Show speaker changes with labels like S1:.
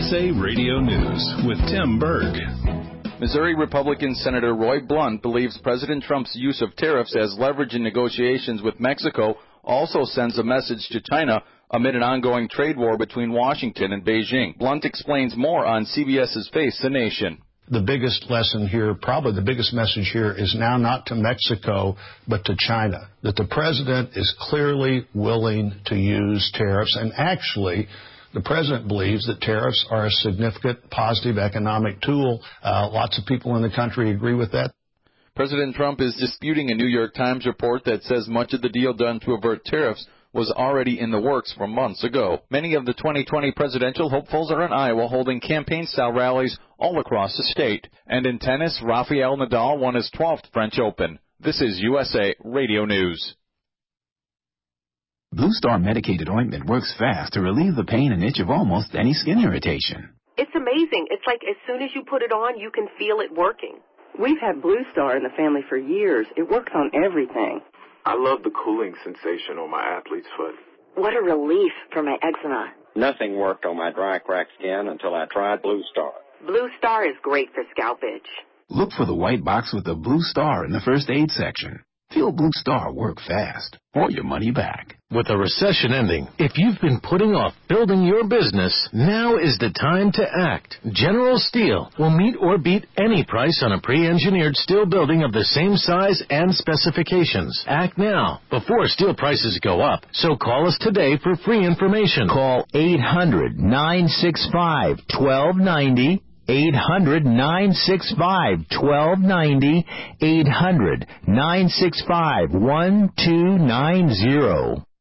S1: USA Radio News with Tim Berg.
S2: Missouri Republican Senator Roy Blunt believes President Trump's use of tariffs as leverage in negotiations with Mexico also sends a message to China amid an ongoing trade war between Washington and Beijing. Blunt explains more on CBS's Face the Nation.
S3: The biggest lesson here, probably the biggest message here, is now not to Mexico, but to China. That the president is clearly willing to use tariffs, and actually, the president believes that tariffs are a significant positive economic tool. Lots of people in the country agree with that.
S2: President Trump is disputing a New York Times report that says much of the deal done to avert tariffs was already in the works from months ago. Many of the 2020 presidential hopefuls are in Iowa holding campaign-style rallies all across the state. And in tennis, Rafael Nadal won his 12th French Open. This is USA Radio News.
S4: Blue Star medicated ointment works fast to relieve the pain and itch of almost any skin irritation.
S5: It's amazing. It's like as soon as you put it on, you can feel it working.
S6: We've had Blue Star in the family for years. It works on everything.
S7: I love the cooling sensation on my athlete's foot.
S8: What a relief for my eczema.
S9: Nothing worked on my dry, cracked skin until I tried Blue Star.
S5: Blue Star is great for scalp itch.
S4: Look for the white box with the Blue Star in the first aid section. Feel Blue Star work fast, or your money back.
S10: With the recession ending, if you've been putting off building your business, now is the time to act. General Steel will meet or beat any price on a pre-engineered steel building of the same size and specifications. Act now, before steel prices go up. So call us today for free information.
S11: Call 800-965-1290. 800-965-1290, 800-965-1290.